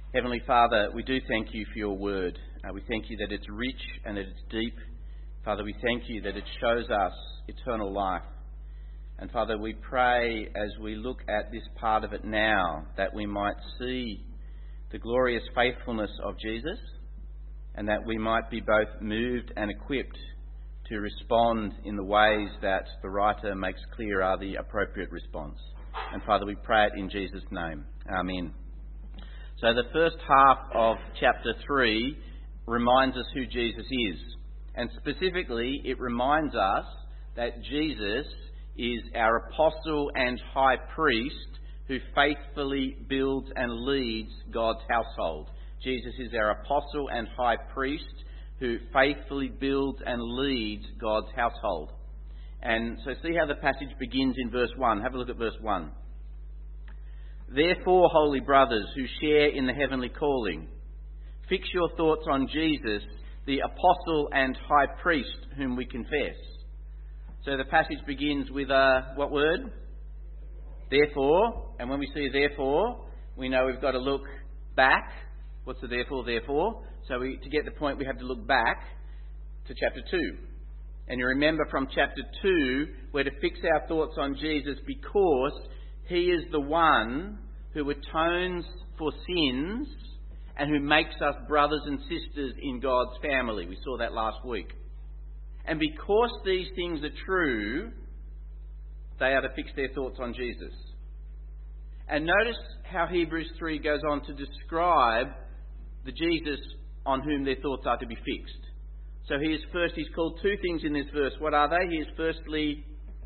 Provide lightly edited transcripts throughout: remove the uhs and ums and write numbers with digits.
Heavenly Father, we do thank you for your word. We thank you that it's rich and that it's deep. Father, we thank you that it shows us eternal life. And Father, we pray as we look at this part of it now that we might see the glorious faithfulness of Jesus and that we might be both moved and equipped to respond in the ways that the writer makes clear are the appropriate response. And Father, we pray it in Jesus' name. Amen. So the first half of chapter 3 reminds us who Jesus is. And specifically, it reminds us that Jesus is our apostle and high priest who faithfully builds and leads God's household. Jesus is our apostle and high priest who faithfully builds and leads God's household. And so see how the passage begins in verse 1. Have a look at verse 1. Therefore, holy brothers who share in the heavenly calling, fix your thoughts on Jesus, the apostle and high priest whom we confess. So the passage begins with what word? Therefore. And when we see therefore, we know we've got to look back. What's the therefore? Therefore. So to get the point, we have to look back to chapter 2. And you remember from chapter 2, we're to fix our thoughts on Jesus because he is the one who atones for sins and who makes us brothers and sisters in God's family. We saw that last week. And because these things are true, they are to fix their thoughts on Jesus. And notice how Hebrews 3 goes on to describe the Jesus on whom their thoughts are to be fixed. So he's called two things in this verse. What are they? He is firstly,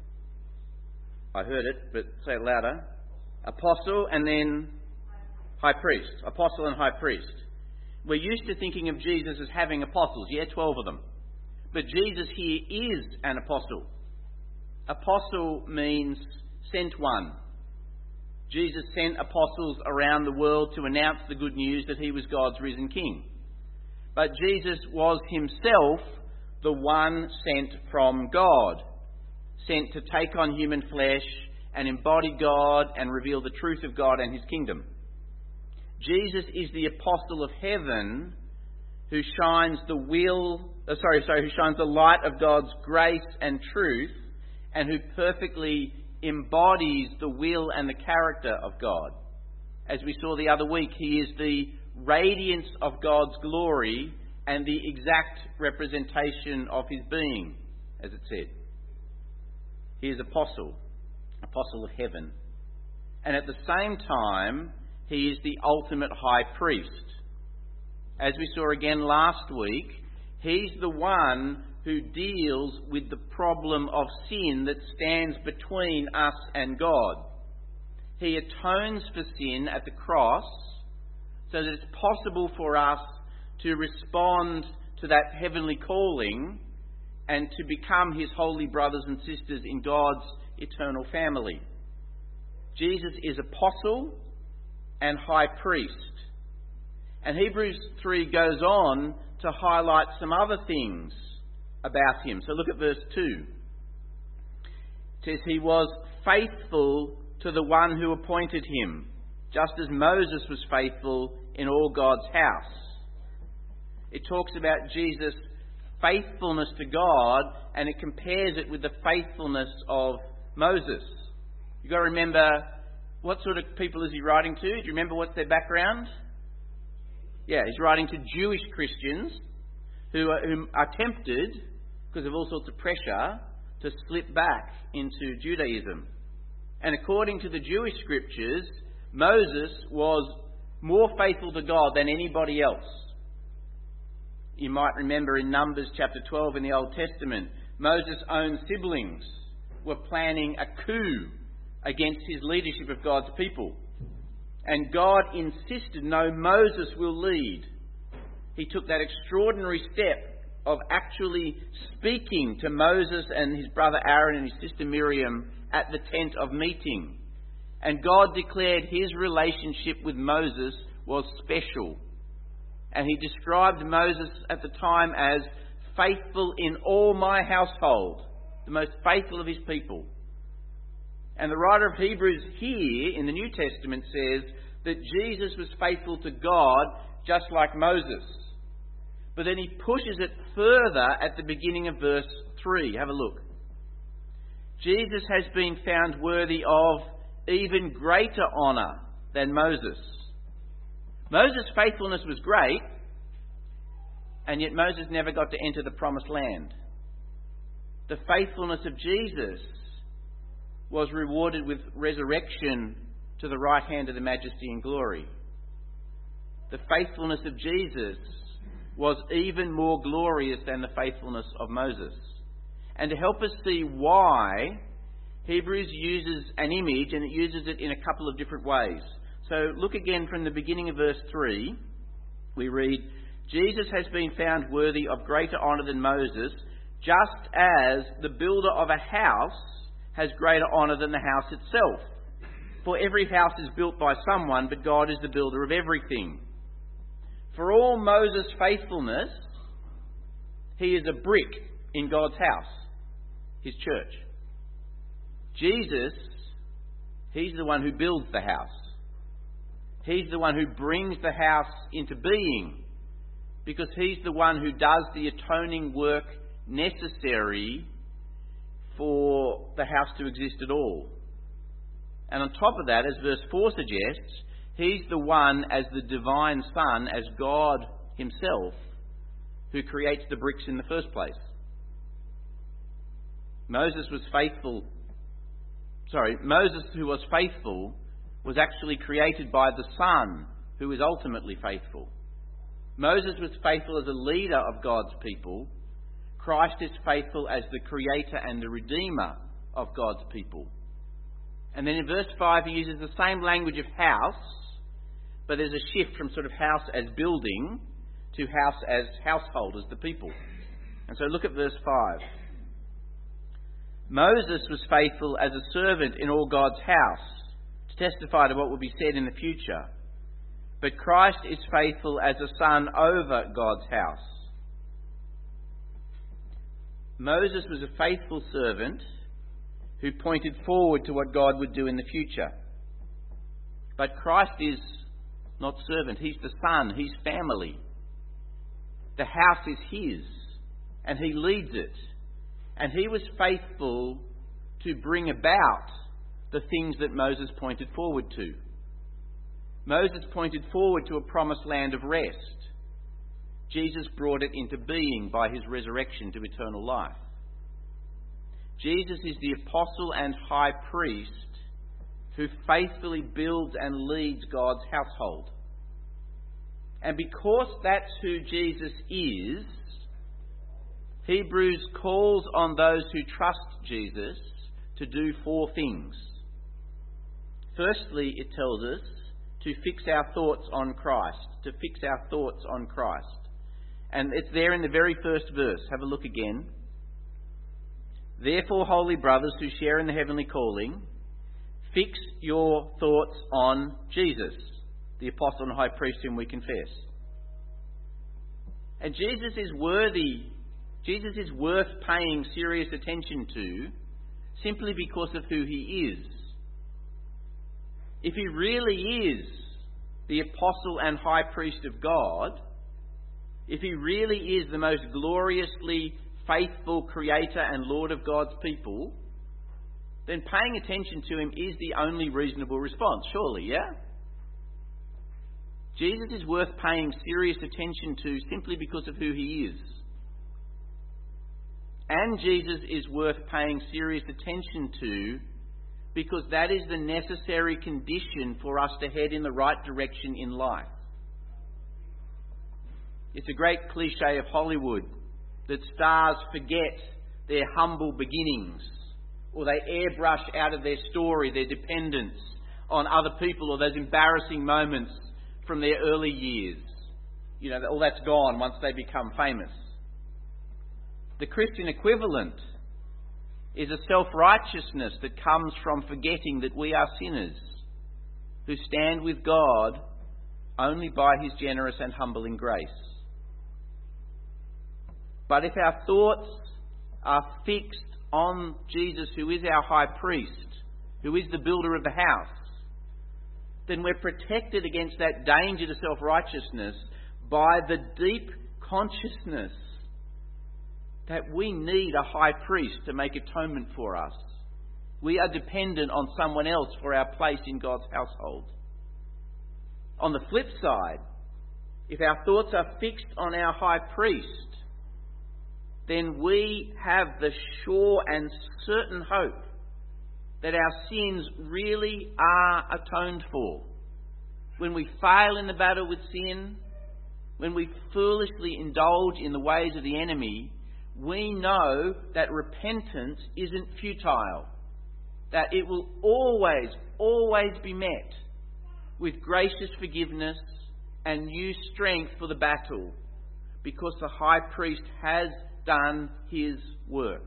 I heard it, but say it louder, apostle and then high priest. Apostle and high priest. We're used to thinking of Jesus as having apostles. 12 of them. But Jesus here is an apostle. Apostle means sent one. Jesus sent apostles around the world to announce the good news that he was God's risen King. But Jesus was himself the one sent from God, sent to take on human flesh and embody God and reveal the truth of God and his kingdom. Jesus is the apostle of heaven who shines who shines the light of God's grace and truth and who perfectly embodies the will and the character of God. As we saw the other week, he is the radiance of God's glory and the exact representation of his being, as it said. He is apostle of heaven. And at the same time, he is the ultimate high priest. As we saw again last week, he's the one who deals with the problem of sin that stands between us and God. He atones for sin at the cross so that it's possible for us to respond to that heavenly calling and to become his holy brothers and sisters in God's eternal family. Jesus is apostle and high priest. And Hebrews 3 goes on to highlight some other things about him. So look at verse 2. It says, he was faithful to the one who appointed him, just as Moses was faithful in all God's house. It talks about Jesus' faithfulness to God and it compares it with the faithfulness of Moses. You've got to remember, what sort of people is he writing to? Do you remember what's their background? Yeah, he's writing to Jewish Christians who are tempted, because of all sorts of pressure, to slip back into Judaism. And according to the Jewish scriptures, Moses was more faithful to God than anybody else. You might remember in Numbers chapter 12 in the Old Testament, Moses' own siblings were planning a coup against his leadership of God's people. And God insisted, no, Moses will lead. He took that extraordinary step of actually speaking to Moses and his brother Aaron and his sister Miriam at the tent of meeting. And God declared his relationship with Moses was special. And he described Moses at the time as faithful in all my household, the most faithful of his people. And the writer of Hebrews here in the New Testament says, that Jesus was faithful to God just like Moses. But then he pushes it further at the beginning of verse 3. Have a look. Jesus has been found worthy of even greater honour than Moses. Moses' faithfulness was great, and yet Moses never got to enter the promised land. The faithfulness of Jesus was rewarded with resurrection to the right hand of the majesty and glory. The faithfulness of Jesus was even more glorious than the faithfulness of Moses. And to help us see why, Hebrews uses an image, and it uses it in a couple of different ways. So look again from the beginning of verse 3. We read, Jesus has been found worthy of greater honour than Moses, just as the builder of a house has greater honour than the house itself. For every house is built by someone, but God is the builder of everything. For all Moses' faithfulness, he is a brick in God's house, his church. Jesus, he's the one who builds the house. He's the one who brings the house into being, because he's the one who does the atoning work necessary for the house to exist at all. And on top of that, as verse 4 suggests, he's the one as the divine Son, as God himself, who creates the bricks in the first place. Moses, who was faithful, was actually created by the Son, who is ultimately faithful. Moses was faithful as a leader of God's people. Christ is faithful as the creator and the redeemer of God's people. And then in verse 5 he uses the same language of house, but there's a shift from sort of house as building to house as household, as the people. And so look at verse 5. Moses was faithful as a servant in all God's house, to testify to what will be said in the future. But Christ is faithful as a son over God's house. Moses was a faithful servant who pointed forward to what God would do in the future. But Christ is not servant, he's the son, he's family. The house is his, and he leads it. And he was faithful to bring about the things that Moses pointed forward to. Moses pointed forward to a promised land of rest. Jesus brought it into being by his resurrection to eternal life. Jesus is the apostle and high priest who faithfully builds and leads God's household. And because that's who Jesus is, Hebrews calls on those who trust Jesus to do 4 things. Firstly, it tells us to fix our thoughts on Christ, to fix our thoughts on Christ. And it's there in the very first verse. Have a look again. Therefore, holy brothers who share in the heavenly calling, fix your thoughts on Jesus, the apostle and high priest whom we confess. And Jesus is worth paying serious attention to simply because of who he is. If he really is the apostle and high priest of God, if he really is the most gloriously faithful creator and Lord of God's people, then paying attention to him is the only reasonable response, surely, yeah? Jesus is worth paying serious attention to simply because of who he is. And Jesus is worth paying serious attention to because that is the necessary condition for us to head in the right direction in life. It's a great cliche of Hollywood that stars forget their humble beginnings, or they airbrush out of their story their dependence on other people, or those embarrassing moments from their early years. You know, all that's gone once they become famous. The Christian equivalent is a self-righteousness that comes from forgetting that we are sinners who stand with God only by his generous and humbling grace. But if our thoughts are fixed on Jesus, who is our high priest, who is the builder of the house, then we're protected against that danger to self-righteousness by the deep consciousness that we need a high priest to make atonement for us. We are dependent on someone else for our place in God's household. On the flip side, if our thoughts are fixed on our high priest, then we have the sure and certain hope that our sins really are atoned for. When we fail in the battle with sin, when we foolishly indulge in the ways of the enemy, we know that repentance isn't futile, that it will always be met with gracious forgiveness and new strength for the battle, because the high priest has done his work.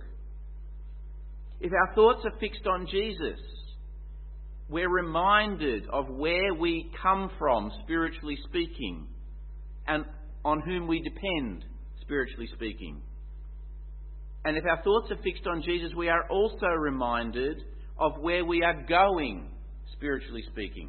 If our thoughts are fixed on Jesus, we're reminded of where we come from, spiritually speaking, and on whom we depend, spiritually speaking. And if our thoughts are fixed on Jesus, we are also reminded of where we are going, spiritually speaking.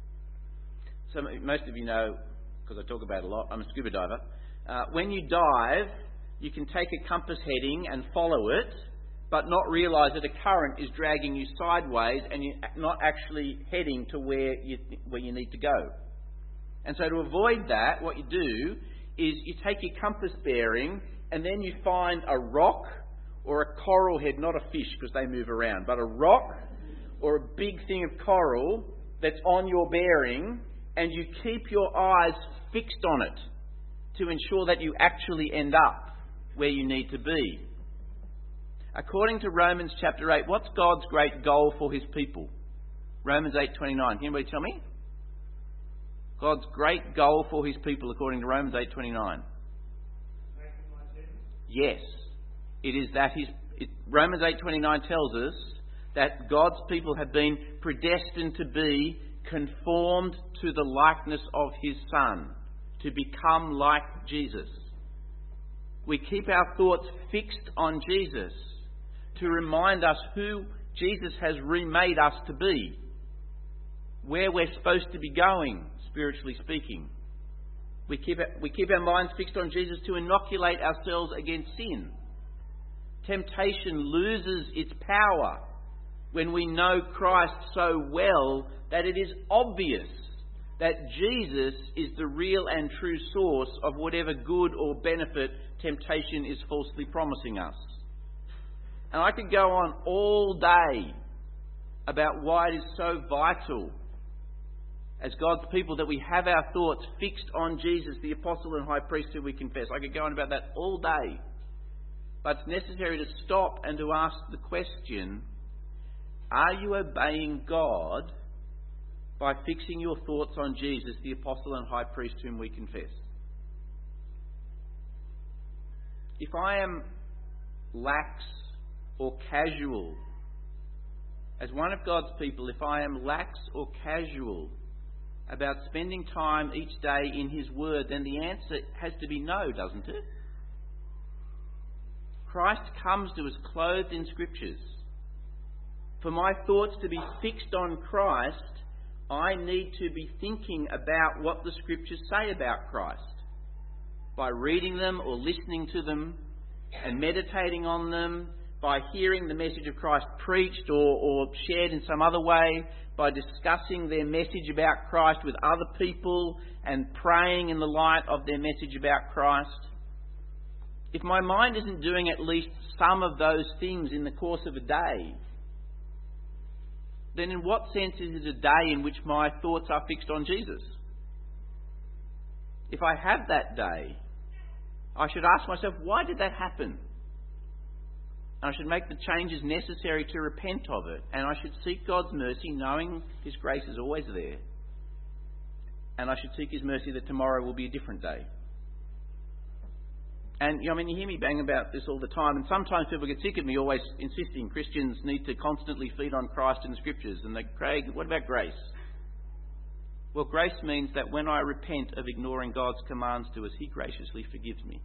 So most of you know, because I talk about it a lot, I'm a scuba diver. When you dive, you can take a compass heading and follow it, but not realise that a current is dragging you sideways and you're not actually heading to where you need to go. And so to avoid that, what you do is you take your compass bearing and then you find a rock or a coral head, not a fish because they move around, but a rock or a big thing of coral that's on your bearing, and you keep your eyes fixed on it to ensure that you actually end up where you need to be. According to Romans chapter 8, what's God's great goal for his people? Romans 8:29. Can anybody tell me? God's great goal for his people according to Romans 8:29. Yes. It is that Romans 8:29 tells us that God's people have been predestined to be conformed to the likeness of his Son, to become like Jesus. We keep our thoughts fixed on Jesus to remind us who Jesus has remade us to be, where we're supposed to be going, spiritually speaking. We keep our minds fixed on Jesus to inoculate ourselves against sin. Temptation loses its power when we know Christ so well that it is obvious that Jesus is the real and true source of whatever good or benefit temptation is falsely promising us. And I could go on all day about why it is so vital as God's people that we have our thoughts fixed on Jesus, the apostle and high priest who we confess. I could go on about that all day. But it's necessary to stop and to ask the question, are you obeying God by fixing your thoughts on Jesus, the apostle and high priest whom we confess? If I am lax or casual, as one of God's people, if I am lax or casual about spending time each day in his word, then the answer has to be no, doesn't it? Christ comes to us clothed in Scriptures. For my thoughts to be fixed on Christ, I need to be thinking about what the Scriptures say about Christ. By reading them or listening to them and meditating on them, by hearing the message of Christ preached or shared in some other way, by discussing their message about Christ with other people and praying in the light of their message about Christ. If my mind isn't doing at least some of those things in the course of a day, then in what sense is it a day in which my thoughts are fixed on Jesus? If I have that day, I should ask myself, why did that happen? And I should make the changes necessary to repent of it. And I should seek God's mercy, knowing his grace is always there. And I should seek his mercy that tomorrow will be a different day. And, you hear me bang about this all the time, and sometimes people get sick of me always insisting Christians need to constantly feed on Christ in the Scriptures. And they, Craig, what about grace? Well, grace means that when I repent of ignoring God's commands to us, he graciously forgives me.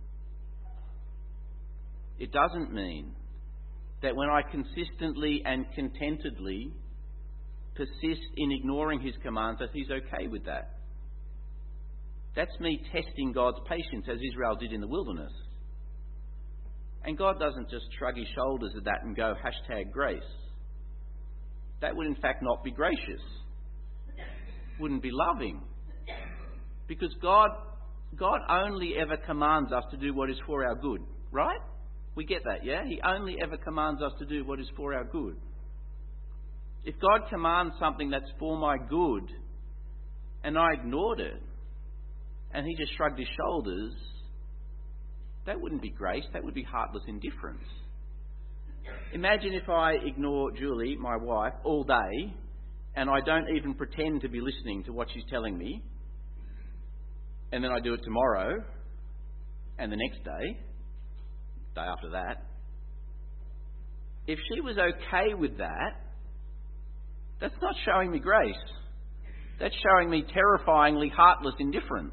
It doesn't mean that when I consistently and contentedly persist in ignoring his commands, that he's okay with that. That's me testing God's patience, as Israel did in the wilderness. And God doesn't just shrug his shoulders at that and go, #grace. That would in fact not be gracious. Wouldn't be loving. Because God only ever commands us to do what is for our good, right? We get that, yeah? He only ever commands us to do what is for our good. If God commands something that's for my good, and I ignored it, and he just shrugged his shoulders, that wouldn't be grace, that would be heartless indifference. Imagine if I ignore Julie, my wife, all day, and I don't even pretend to be listening to what she's telling me, and then I do it tomorrow, and the next day after that. If she was okay with that, that's not showing me grace. That's showing me terrifyingly heartless indifference.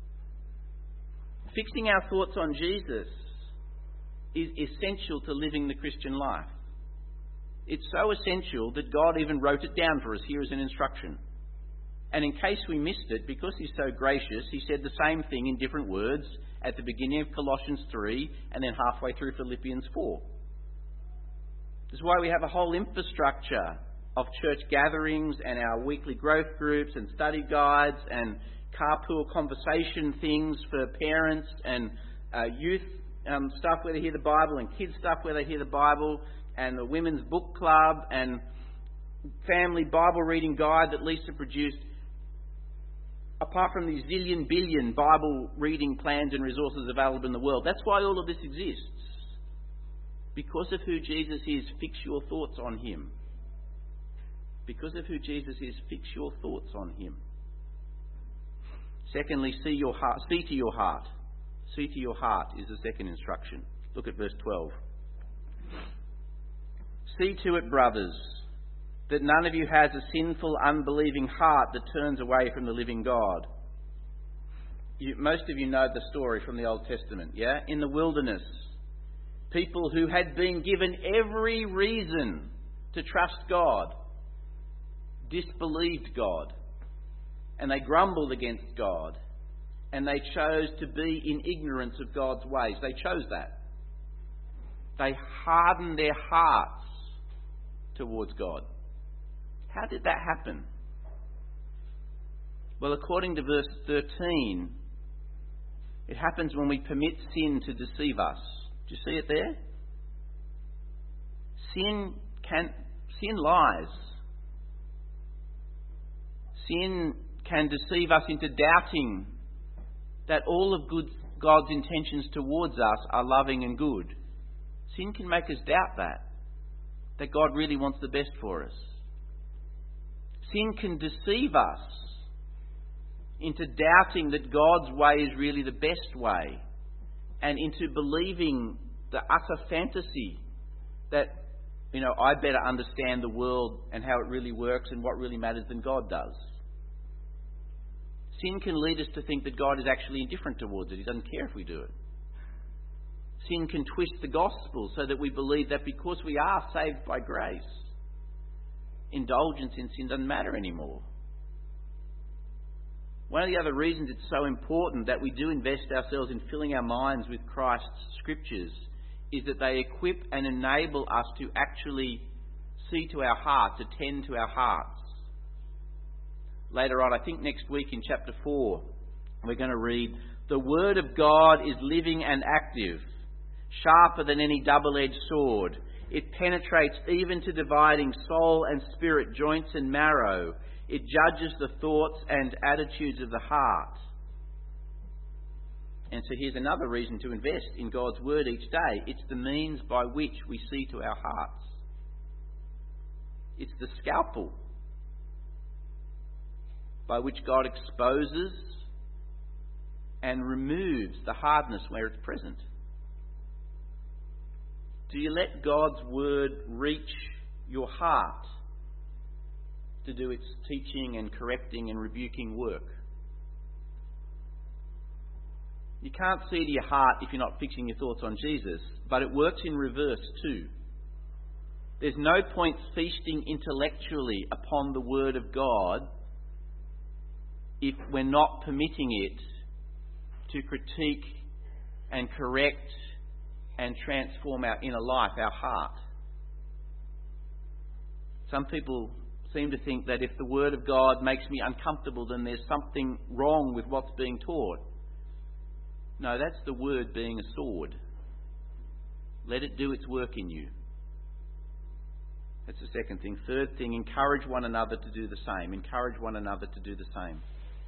Fixing our thoughts on Jesus is essential to living the Christian life. It's so essential that God even wrote it down for us here as an instruction. And in case we missed it, because he's so gracious, he said the same thing in different words at the beginning of Colossians 3 and then halfway through Philippians 4. This is why we have a whole infrastructure of church gatherings and our weekly growth groups and study guides and carpool conversation things for parents and youth stuff where they hear the Bible and kids stuff where they hear the Bible and the women's book club and family Bible reading guide that Lisa produced. Apart from the zillion billion Bible reading plans and resources available in the world. That's why all of this exists. Because of who Jesus is, fix your thoughts on him. Because of who Jesus is, fix your thoughts on him. Secondly, see to your heart. See to your heart is the second instruction. Look at verse 12. See to it, brothers, that none of you has a sinful, unbelieving heart that turns away from the living God. Most of you know the story from the Old Testament, yeah? In the wilderness, people who had been given every reason to trust God disbelieved God, and they grumbled against God, and they chose to be in ignorance of God's ways. They chose that. They hardened their hearts towards God. How did that happen? Well, according to verse 13, it happens when we permit sin to deceive us. Do you see it there? Sin lies. Sin can deceive us into doubting that all of God's intentions towards us are loving and good. Sin can make us doubt that God really wants the best for us. Sin can deceive us into doubting that God's way is really the best way, and into believing the utter fantasy that, I better understand the world and how it really works and what really matters than God does. Sin can lead us to think that God is actually indifferent towards it. He doesn't care if we do it. Sin can twist the gospel so that we believe that because we are saved by grace, indulgence in sin doesn't matter anymore. One of the other reasons it's so important that we do invest ourselves in filling our minds with Christ's scriptures is that they equip and enable us to actually see to our hearts, attend to our hearts. Later on, I think next week in chapter 4, we're going to read, "The word of God is living and active, sharper than any double-edged sword. It penetrates even to dividing soul and spirit, joints and marrow. It judges the thoughts and attitudes of the heart." And so here's another reason to invest in God's word each day. It's the means by which we see to our hearts. It's the scalpel by which God exposes and removes the hardness where it's present. Do you let God's word reach your heart to do its teaching and correcting and rebuking work? You can't see to your heart if you're not fixing your thoughts on Jesus, but it works in reverse too. There's no point feasting intellectually upon the Word of God if we're not permitting it to critique and correct and transform our inner life, our heart. Some people seem to think that if the Word of God makes me uncomfortable, then there's something wrong with what's being taught. No, that's the Word being a sword. Let it do its work in you. That's the second thing. Third thing, encourage one another to do the same. Encourage one another to do the same.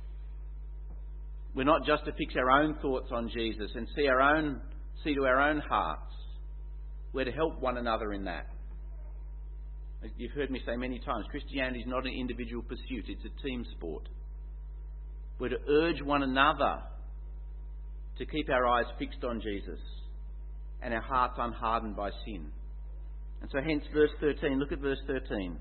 We're not just to fix our own thoughts on Jesus and see to our own hearts. We're to help one another in that. You've heard me say many times, Christianity is not an individual pursuit, it's a team sport. We're to urge one another to keep our eyes fixed on Jesus and our hearts unhardened by sin. And so hence verse 13, look at verse 13.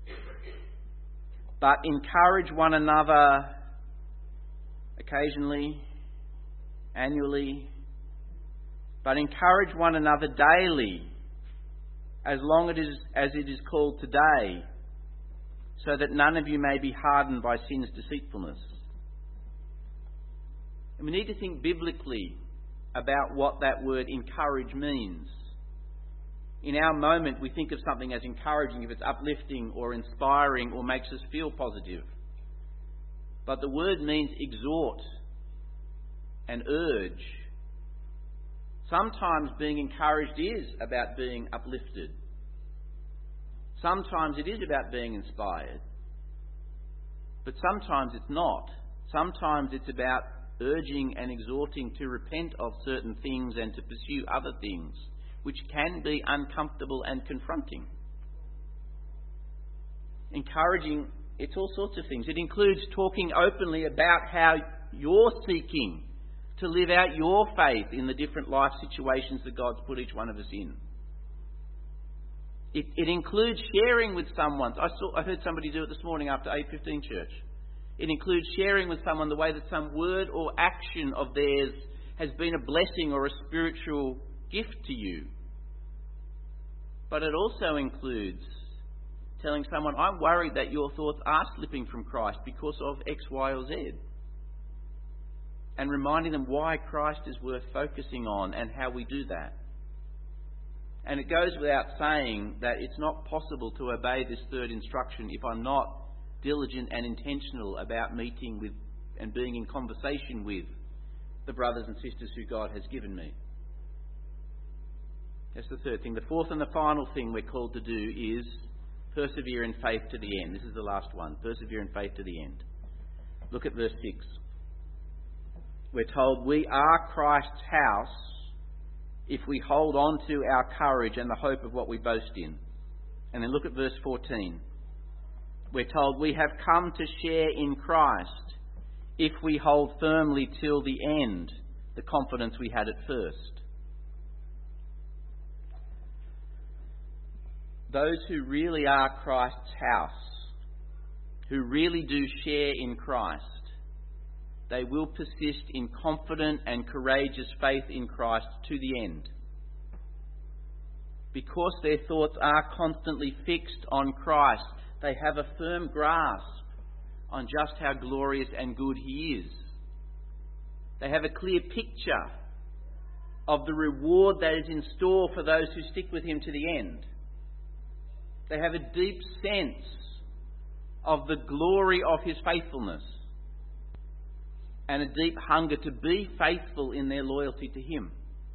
But encourage one another occasionally, annually, but encourage one another daily, as long as it is called today, so that none of you may be hardened by sin's deceitfulness. And we need to think biblically about what that word encourage means. In our moment, we think of something as encouraging if it's uplifting or inspiring or makes us feel positive. But the word means exhort and urge. Sometimes being encouraged is about being uplifted. Sometimes it is about being inspired. But sometimes it's not. Sometimes it's about urging and exhorting to repent of certain things and to pursue other things, which can be uncomfortable and confronting. Encouraging, it's all sorts of things. It includes talking openly about how you're seeking to live out your faith in the different life situations that God's put each one of us in. It includes sharing with someone. I heard somebody do it this morning after 8:15 church. It includes sharing with someone the way that some word or action of theirs has been a blessing or a spiritual gift to you. But it also includes telling someone, I'm worried that your thoughts are slipping from Christ because of X, Y, or Z. And reminding them why Christ is worth focusing on and how we do that. And it goes without saying that it's not possible to obey this third instruction if I'm not diligent and intentional about meeting with and being in conversation with the brothers and sisters who God has given me. That's the third thing. The fourth and the final thing we're called to do is persevere in faith to the end. This is the last one. Persevere in faith to the end. Look at verse 6. We're told we are Christ's house if we hold on to our courage and the hope of what we boast in. And then look at verse 14. We're told we have come to share in Christ if we hold firmly till the end the confidence we had at first. Those who really are Christ's house, who really do share in Christ, they will persist in confident and courageous faith in Christ to the end. Because their thoughts are constantly fixed on Christ, they have a firm grasp on just how glorious and good He is. They have a clear picture of the reward that is in store for those who stick with Him to the end. They have a deep sense of the glory of His faithfulness and a deep hunger to be faithful in their loyalty to Him.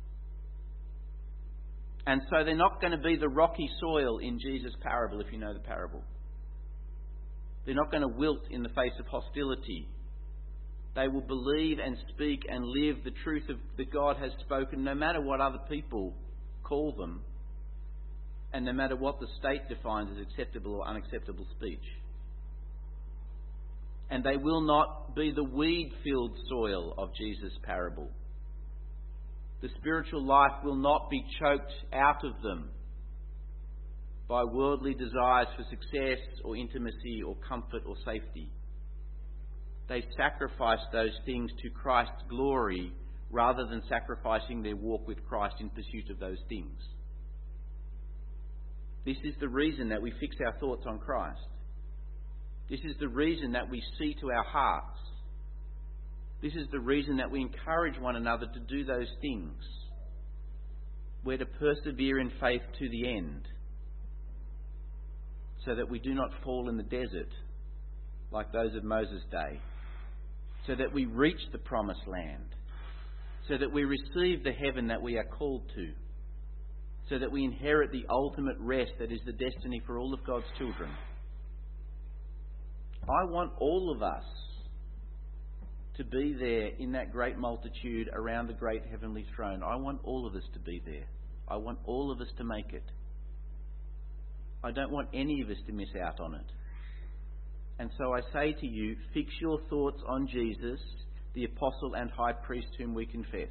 And so they're not going to be the rocky soil in Jesus' parable, if you know the parable. They're not going to wilt in the face of hostility. They will believe and speak and live the truth that God has spoken, no matter what other people call them, and no matter what the state defines as acceptable or unacceptable speech. And they will not be the weed-filled soil of Jesus' parable. The spiritual life will not be choked out of them by worldly desires for success or intimacy or comfort or safety. They sacrifice those things to Christ's glory rather than sacrificing their walk with Christ in pursuit of those things. This is the reason that we fix our thoughts on Christ. This is the reason that we see to our hearts. This is the reason that we encourage one another to do those things. We're to persevere in faith to the end, so that we do not fall in the desert like those of Moses' day, so that we reach the promised land, so that we receive the heaven that we are called to, so that we inherit the ultimate rest that is the destiny for all of God's children. I want all of us to be there in that great multitude around the great heavenly throne. I want all of us to be there. I want all of us to make it. I don't want any of us to miss out on it. And so I say to you, fix your thoughts on Jesus, the apostle and high priest whom we confess.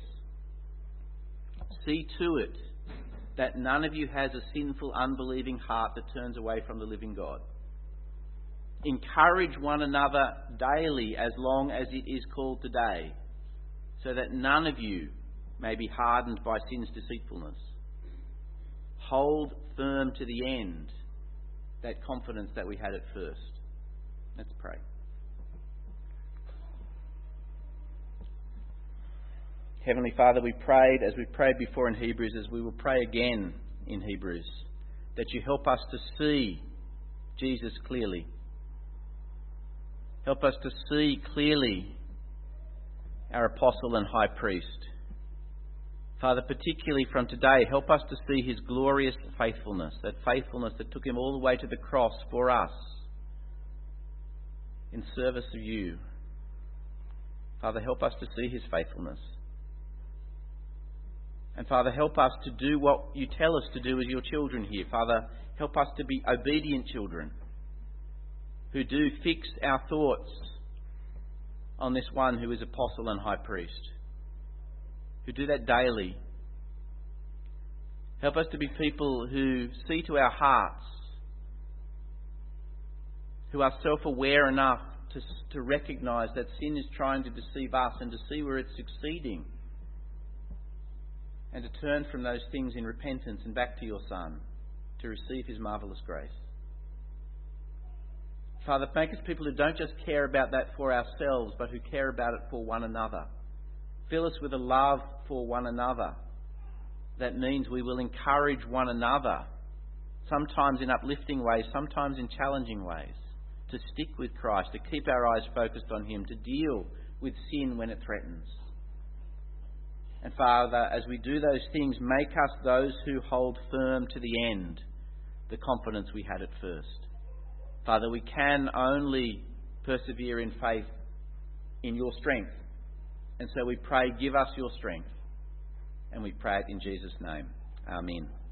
See to it that none of you has a sinful, unbelieving heart that turns away from the living God. Encourage one another daily as long as it is called today, so that none of you may be hardened by sin's deceitfulness. Hold firm to the end that confidence that we had at first. Let's pray. Heavenly Father, we prayed as we prayed before in Hebrews, as we will pray again in Hebrews, that you help us to see Jesus clearly. Help us to see clearly our apostle and high priest. Father, particularly from today, help us to see his glorious faithfulness, that faithfulness that took him all the way to the cross for us in service of you. Father, help us to see his faithfulness. And Father, help us to do what you tell us to do as your children here. Father, help us to be obedient children who do fix our thoughts on this one who is apostle and high priest, who do that daily. Help us to be people who see to our hearts, who are self-aware enough to recognise that sin is trying to deceive us and to see where it's succeeding, and to turn from those things in repentance and back to your Son to receive his marvellous grace. Father, make us people who don't just care about that for ourselves, but who care about it for one another. Fill us with a love for one another. That means we will encourage one another, sometimes in uplifting ways, sometimes in challenging ways, to stick with Christ, to keep our eyes focused on him, to deal with sin when it threatens. And Father, as we do those things, make us those who hold firm to the end the confidence we had at first. Father, we can only persevere in faith in your strength. And so we pray, give us your strength. And we pray it in Jesus' name. Amen.